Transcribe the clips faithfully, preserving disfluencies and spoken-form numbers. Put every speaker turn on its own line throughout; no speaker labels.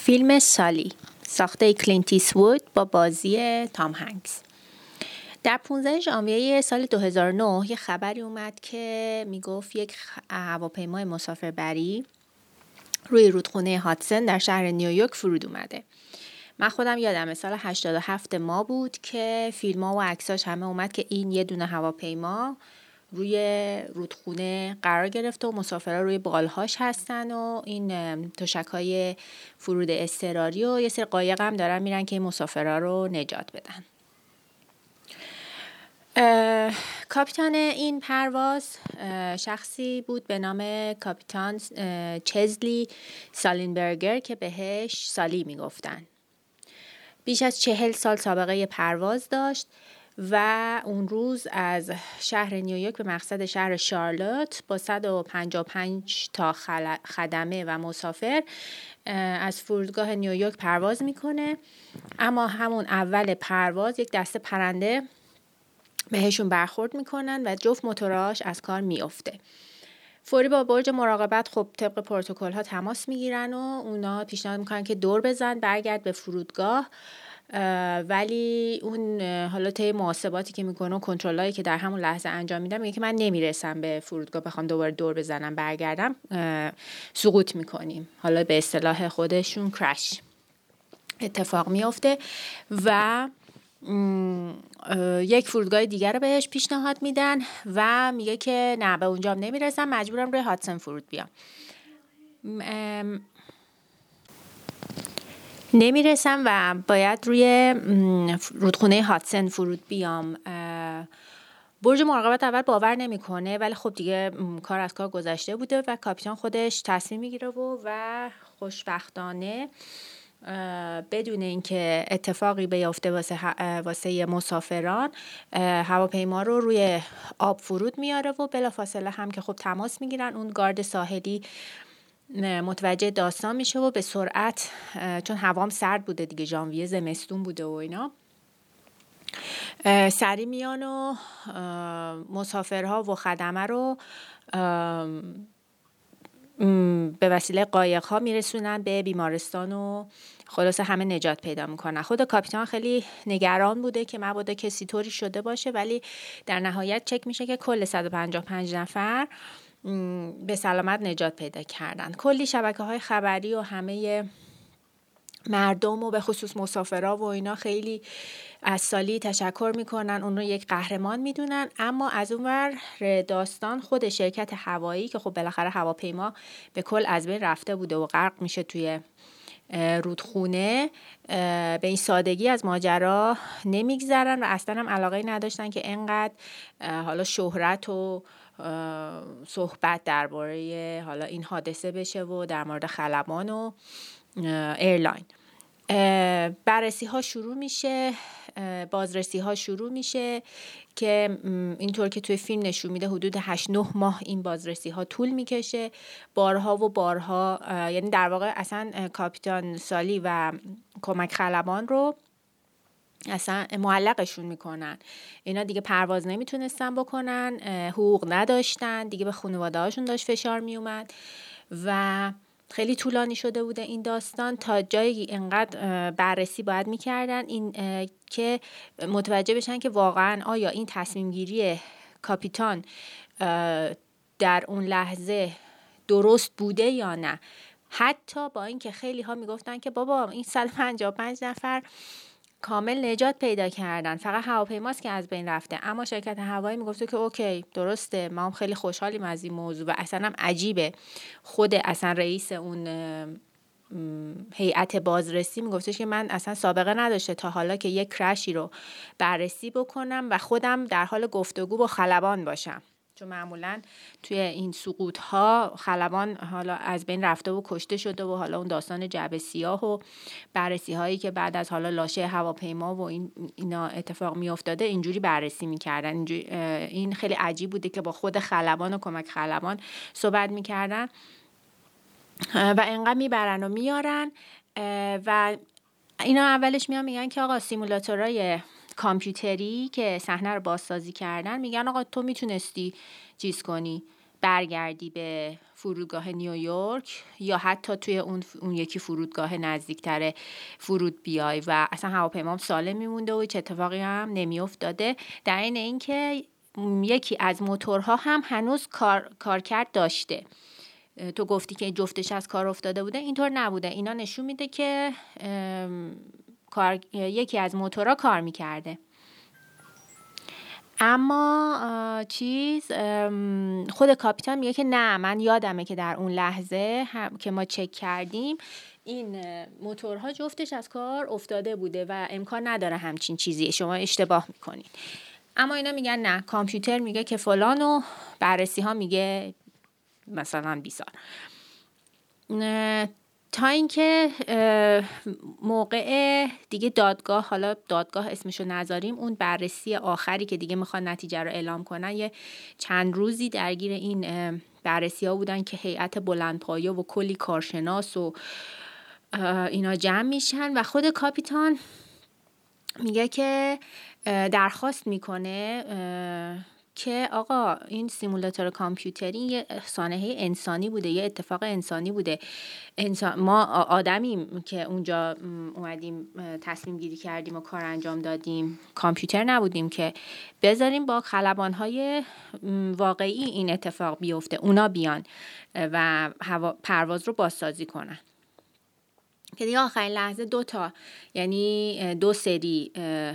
فیلم سالی ساخته کلینت ایستوود با بازی تام هنگس. در پانزده ژانویه سال دو هزار و نه یه خبری اومد که میگفت یک هواپیمای مسافربری روی رودخونه هاتسن در شهر نیویورک فرود اومده. من خودم یادمه سال هشتاد و هفت ما بود که فیلم‌ها و عکساش همه اومد که این یه دونه هواپیما روی رودخونه قرار گرفته و مسافرها روی بالهاش هستن و این تشک‌های فرود اضطراری و یه سری قایق هم دارن میرن که این مسافرها رو نجات بدن. کاپیتان این پرواز شخصی بود به نام کاپیتان چزلی سالینبرگر که بهش سالی میگفتن. بیش از چهل سال سابقه پرواز داشت و اون روز از شهر نیویورک به مقصد شهر شارلوت با صد و پنجاه و پنج تا خدمه و مسافر از فرودگاه نیویورک پرواز میکنه. اما همون اول پرواز یک دسته پرنده بهشون برخورد میکنن و جفت موتوراش از کار میفته. فوری با برج مراقبت خب طبق پروتکل ها تماس میگیرن و اونا پیشنهاد میکنن که دور بزن برگرد به فرودگاه، ولی اون حالا طی محاسباتی که میکنه و کنترلایی که در همون لحظه انجام میدم میگه که من نمیرسم به فرودگاه بخوام دوباره دور بزنم برگردم، سقوط میکنیم. حالا به اصطلاح خودشون کرش اتفاق میفته و یک فرودگاه دیگر رو بهش پیشنهاد میدن و میگه که نه به اونجا هم نمیرسم، مجبورم روی هاتسن فرود بیام. نمیرسم و باید روی رودخونه هاتسن فرود بیام. برج مراقبت اول باور نمیکنه، ولی خب دیگه کار از کار گذشته بوده و کاپیتان خودش تصمیم میگیره و و خوشبختانه بدون اینکه اتفاقی بیفته واسه واسه مسافران هواپیما رو روی آب فرود میاره و بلافاصله هم که خب تماس میگیرن. اون گارد ساحلی متوجه داستان میشه و به سرعت، چون هوام سرد بوده دیگه، ژانویه زمستون بوده و اینا، سری میان و مسافرها و خدمه رو به وسیله قایق ها میرسونن به بیمارستان و خلاصه همه نجات پیدا میکنن. خود کاپیتان خیلی نگران بوده که مبادا کسی طوری شده باشه، ولی در نهایت چک میشه که کل صد و پنجاه و پنج نفر به سلامت نجات پیدا کردن. کلی شبکه های خبری و همه مردم و به خصوص مسافرها و اینا خیلی از سالی تشکر میکنن، اون رو یک قهرمان میدونن. اما از اون ور داستان خود شرکت هوایی که خب بالاخره هواپیما به کل از بین رفته بوده و غرق میشه توی رودخونه، به این سادگی از ماجرا نمیگذرن و اصلا هم علاقه نداشتن که انقدر حالا شهرت و صحبت درباره حالا این حادثه بشه و در مورد خلبان و ایرلاین. بررسی ها شروع میشه، بازرسی ها شروع میشه که اینطور که توی فیلم نشون میده حدود هشت نه ماه این بازرسی ها طول میکشه، بارها و بارها. یعنی در واقع اصلا کاپیتان سالی و کمک خلبان رو اصلا معلقشون میکنن. اینا دیگه پرواز نمیتونستن بکنن، حقوق نداشتن دیگه، به خانواده هاشون داشت فشار میومد و خیلی طولانی شده بوده این داستان تا جایی اینقدر بررسی باید میکردن این که متوجه بشن که واقعا آیا این تصمیم گیری کاپیتان در اون لحظه درست بوده یا نه. حتی با اینکه خیلی ها میگفتن که بابا این صد و پنجاه و پنج نفر کامل نجات پیدا کردن، فقط هواپیماست که از بین رفته. اما شرکت هوایی میگفته که اوکی درسته، ما هم خیلی خوشحالیم از این موضوع و اصلا هم عجیبه. خود اصلا رئیس اون هیئت بازرسی میگفتش که من اصلا سابقه نداشته تا حالا که یک کرشی رو بررسی بکنم و خودم در حال گفتگو با خلبان باشم، چون معمولا توی این سقوط ها خلبان حالا از بین رفته و کشته شده و حالا اون داستان جعبه سیاه و بررسی هایی که بعد از حالا لاشه هواپیما و این اینا اتفاق می افتاده اینجوری بررسی میکردن. این خیلی عجیب بوده که با خود خلبان و کمک خلبان صحبت میکردن و انقدر میبرن و میارن و اینا اولش میان میگن که آقا سیمولاتورای کامپیوتری که صحنه رو بازسازی کردن میگن آقا تو میتونستی چیز کنی، برگردی به فرودگاه نیویورک یا حتی توی اون اون یکی فرودگاه نزدیکتر فرود بیای و اصلا هواپیمام سالم میمونده و هیچ اتفاقی هم نمیافتاده. در این اینکه یکی از موتورها هم هنوز کار کارکرد داشته. تو گفتی که جفتش از کار افتاده بوده، اینطور نبوده. اینا نشون میده که کار یکی از موتورها کار میکرده. اما چیز خود کاپیتان میگه که نه، من یادمه که در اون لحظه هم که ما چک کردیم این موتورها جفتش از کار افتاده بوده و امکان نداره همچین چیزی، شما اشتباه میکنید. اما اینا میگن نه، کامپیوتر میگه که فلان و بررسی ها میگه مثلا بیسار. تا اینکه موقع دیگه دادگاه، حالا دادگاه اسمشو نذاریم، اون بررسی آخری که دیگه میخوان نتیجه رو اعلام کنن، یه چند روزی درگیر این بررسی ها بودن که هیئت بلندپایه و کلی کارشناس و اینا جمع میشن و خود کاپیتان میگه که درخواست میکنه که آقا این سیمولاتور کامپیوتری یه سانحه انسانی بوده، یه اتفاق انسانی بوده. انسان، ما آدمیم که اونجا اومدیم تصمیم گیری کردیم و کار انجام دادیم، کامپیوتر نبودیم که. بذاریم با خلبانهای واقعی این اتفاق بیفته، اونا بیان و هوا پرواز رو بازسازی کنن. که دیگه آخرین لحظه دو تا یعنی دو سری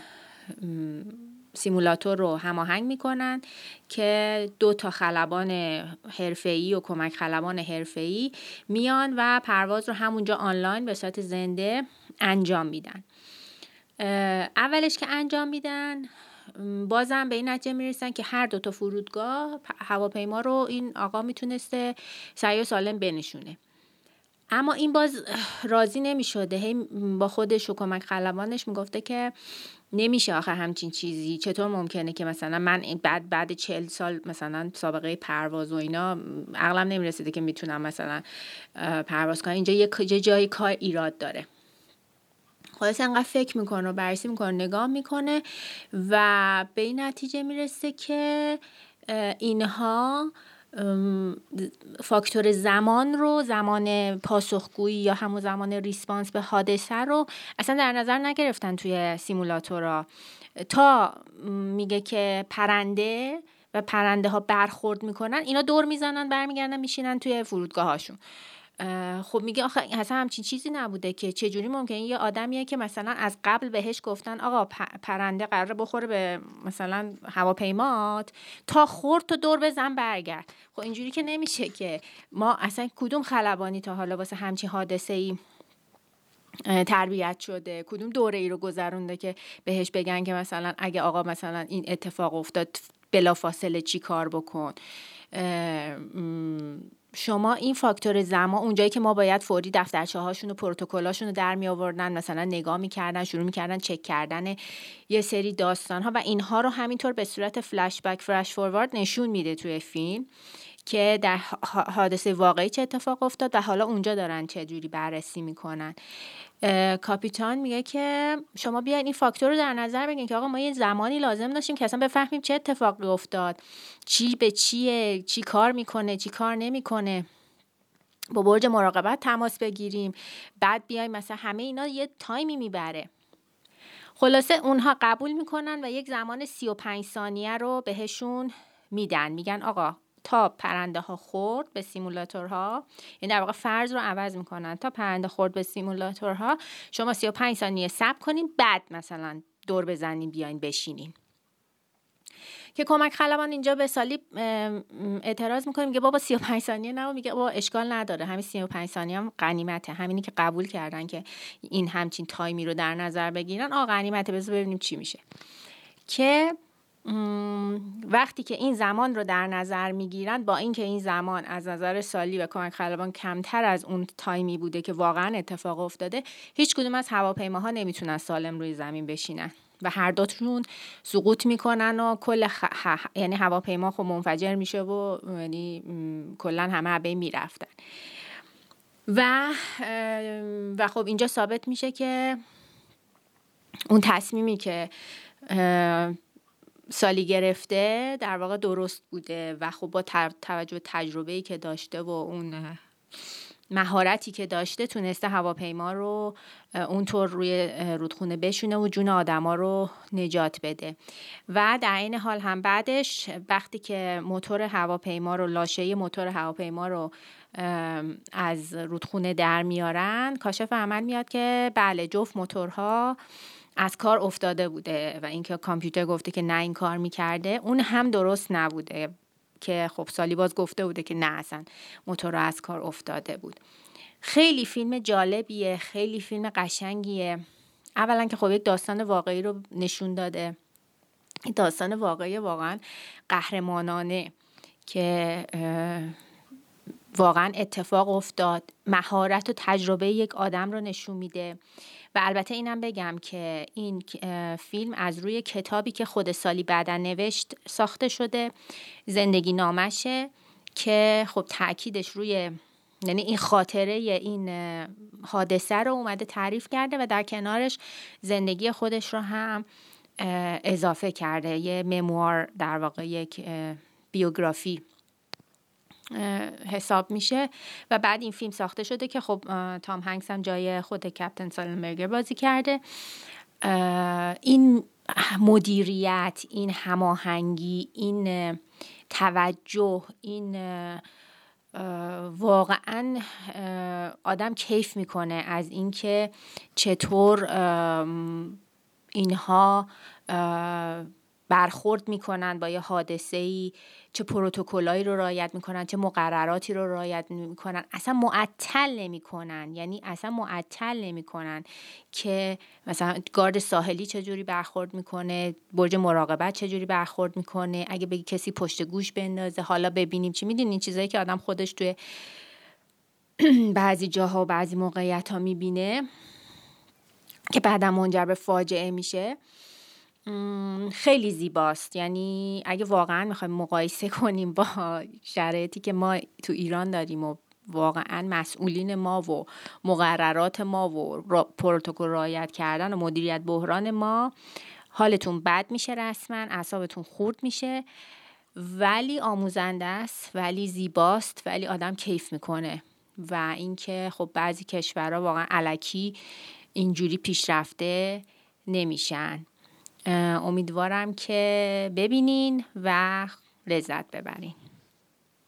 سیمولاتور رو هماهنگ میکنن که دو تا خلبان حرفه‌ای و کمک خلبان حرفه‌ای میان و پرواز رو همونجا آنلاین به صورت زنده انجام میدن. اولش که انجام میدن بازم به این نتیجه میرسن که هر دو تا فرودگاه هواپیما رو این آقا میتونسته صحیح و سالم بنشونه. اما این باز راضی نمی شده، هی با خودش و کمک خلبانش میگفته که نمیشه آخه همچین چیزی، چطور ممکنه که مثلا من بعد بعد چهل سال مثلا سابقه پرواز و اینا عقلم نمیرسیده که میتونم مثلا پرواز کنم، اینجا یه جایی کار ایراد داره. خلاص انقدر فکر میکنه و بررسی میکنه، نگاه میکنه و به این نتیجه میرسه که اینها فاکتور زمان رو، زمان پاسخگویی یا همون زمان ریسپانس به حادثه رو اصلا در نظر نگرفتن توی سیمولاتورها. تا میگه که پرنده و پرنده ها برخورد میکنن، اینا دور میزنن برمیگردن میشینن توی فرودگاه هاشون. خب میگه آخه اصلا همچین چیزی نبوده که چجوری ممکنه یه آدمیه که مثلا از قبل بهش گفتن آقا پرنده قراره بخوره به مثلا هواپیمات، تا خورد تو دور بزن برگرد. خب اینجوری که نمیشه که. ما اصلا کدوم خلبانی تا حالا واسه همچین حادثه ای تربیت شده، کدوم دوره ای رو گذرونده که بهش بگن که مثلا اگه آقا مثلا این اتفاق افتاد بلافاصله چی کار بکن. شما این فاکتور زمان، اونجایی که ما باید فوری دفترچه هاشون و پروتکلاشون رو در می آوردن، مثلا نگاه میکردن، شروع میکردن چک کردن یه سری داستان ها و اینها رو همینطور به صورت فلش بک فلش فوروارد نشون میده توی فیلم که در حادثه واقعی چه اتفاق افتاد و حالا اونجا دارن چه جوری بررسی میکنن. کاپیتان میگه که شما بیاین این فاکتور رو در نظر بگیرین که آقا ما یه زمانی لازم داشتیم که اصلا بفهمیم چه اتفاقی افتاد، چی به چیه، چی کار میکنه، چی کار نمیکنه، با برج مراقبت تماس بگیریم، بعد بیایم مثلا همه اینا یه تایمی میبره. خلاصه اونها قبول میکنن و یک زمان سی و پنج ثانیه رو بهشون میدن، میگن آقا تا پرنده ها خورد به سیمولاتورها، یعنی در واقع فرض رو عوض میکنن، تا پرنده خورد به سیمولاتورها شما سی و پنج ثانیه صبر کنین، بعد مثلا دور بزنین بیاین بشینین. که کمک خلبان اینجا به سالی اعتراض میکنه، میگه بابا سی و پنج ثانیه نه، میگه بابا اشکال نداره، همین سی و پنج ثانیه هم غنیمته، همینی که قبول کردن که این همچین تایمی رو در نظر بگیرن، آ غنیمته، بذار ببینیم چی میشه. که وقتی که این زمان رو در نظر میگیرن، با اینکه این زمان از نظر سالی و کمک خلبان کمتر از اون تایمی بوده که واقعا اتفاق افتاده، هیچ کدوم از هواپیماها نمیتونن سالم روی زمین بشینن و هر دوتون سقوط میکنن و کل خ... ح... یعنی هواپیما خب منفجر میشه و یعنی کلا همه عبه میرفتن و و خب اینجا ثابت میشه که اون تصمیمی که سالی گرفته در واقع درست بوده و خب با توجه به تجربه‌ای که داشته و اون مهارتی که داشته تونسته هواپیما رو اونطور روی رودخونه بشونه و جون آدما رو نجات بده. و در این حال هم بعدش وقتی که موتور هواپیما رو لاشه موتور هواپیما رو از رودخونه در میارن، کاشف عمل میاد که بله جفت موتورها از کار افتاده بوده و اینکه کامپیوتر گفته که نه این کار میکرده اون هم درست نبوده، که خب سالی باز گفته بوده که نه اصلا موتور از کار افتاده بود. خیلی فیلم جالبیه، خیلی فیلم قشنگیه. اولا که خب یک داستان واقعی رو نشون داده، داستان واقعی واقعا قهرمانانه که واقعا اتفاق افتاد، مهارت و تجربه یک آدم رو نشون میده. و البته اینم بگم که این فیلم از روی کتابی که خود سالی بعداً نوشت ساخته شده، زندگی نامشه، که خب تأکیدش روی، یعنی این خاطره این حادثه رو اومده تعریف کرده و در کنارش زندگی خودش رو هم اضافه کرده، یه مموار در واقع، یک بیوگرافی حساب میشه. و بعد این فیلم ساخته شده که خب تام هنگس هم جای خود کپتن سالنبرگر بازی کرده. این مدیریت، این هماهنگی، این توجه، این واقعا آدم کیف میکنه از اینکه چطور اینها برخورد میکنن با یه حادثه‌ای، چه پروتکلایی رو رعایت میکنن، چه مقرراتی رو رعایت میکنن، اصلا معطل نمیکنن. یعنی اصلا معطل نمیکنن که مثلا گارد ساحلی چجوری برخورد میکنه، برج مراقبت چجوری برخورد میکنه، اگه بگی کسی پشت گوش بندازه حالا ببینیم چی. میدونین چیزایی که آدم خودش توی بعضی جاها و بعضی موقعیت ها میبینه که بعدا منجر به فاجعه میشه، خیلی زیباست. یعنی اگه واقعا میخوایم مقایسه کنیم با شرایطی که ما تو ایران داریم و واقعا مسئولین ما و مقررات ما و پروتکل رعایت کردن و مدیریت بحران ما، حالتون بد میشه، رسما اعصابتون خورد میشه، ولی آموزنده است، ولی زیباست، ولی آدم کیف میکنه. و اینکه خب بعضی کشورها واقعا الکی اینجوری پیشرفته نمیشن. امیدوارم که ببینین و لذت ببرین.